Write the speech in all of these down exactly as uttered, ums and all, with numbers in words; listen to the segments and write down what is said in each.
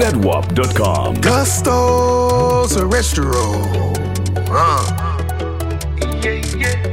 Z W A P dot com. Gusto's a restaurant. Uh. Yeah, yeah.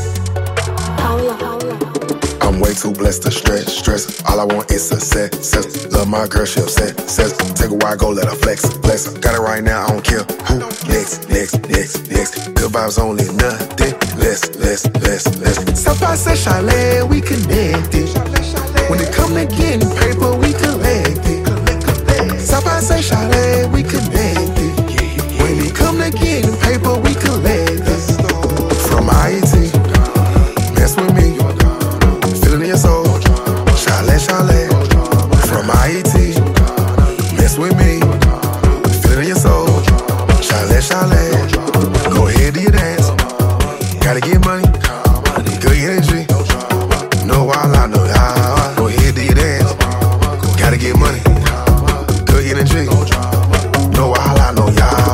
I'm way too blessed to stress, stress. All I want is success, success. Love my girl, she upset, says. Take a while, go let her flex, flex. Got it right now, I don't care who. Next, next, next, next. Good vibes only, nothing less, less, less, less. Somebody say chalet, we connected. When it come to getting paper, we collect it. Somebody say chalet, we connected. When it come to getting paper, we collect it. From I T, mess with me. Feeling in your soul, chalet, chalet. From I T, mess with me. Feeling in your soul, chalet, chalet. Go ahead, do your dance. Gotta get money, good energy. No wild, I know how. Go ahead, do your dance. Gotta get money, good energy. No wild, I know y'all.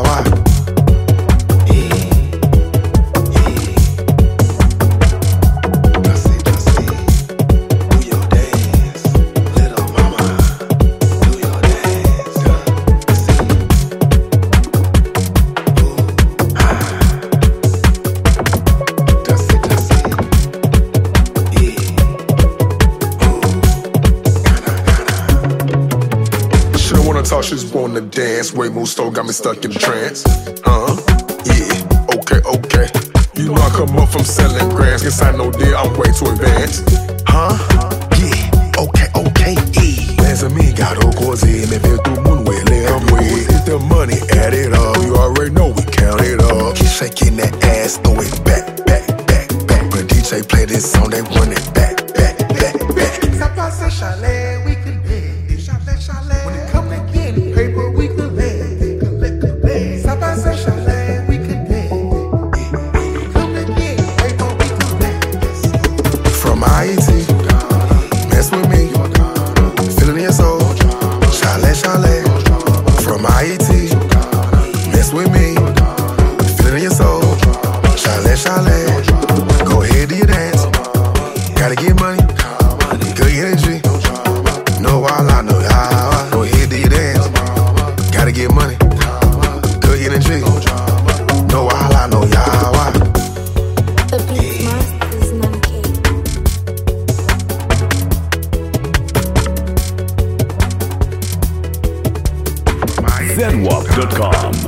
Talk, she's born to dance. Way move slow, got me stuck in trance. Uh, yeah, okay, okay. You know I come up from selling grams. Guess I know deal, I'm way too advanced. Huh? Yeah, okay, okay, yeah. Pensa amigo, così mi vedo un wele, I'm way. Get the money, add it up. You already know we count it up. Keep shaking that ass, throw it back, back, back, back. When D J play this song, they run it back, back, back, back. Ça passe à chalet, we can be. Chalet, chalet. When it come to getting paper, we collect it, collect, collect. Ça passe à chalet, we connect it. Come to getting paper, we collect it. From I T, mess with me. Feeling in your soul, chalet, chalet. From I T, mess with me. Feeling in your soul, chalet, chalet. Go ahead, do your dance. Gotta get money, good energy. No wild, I know how. Go ahead, do your dance. Gotta get money, good energy. No wild, I know y'all. The beat master is not Z W A P dot com.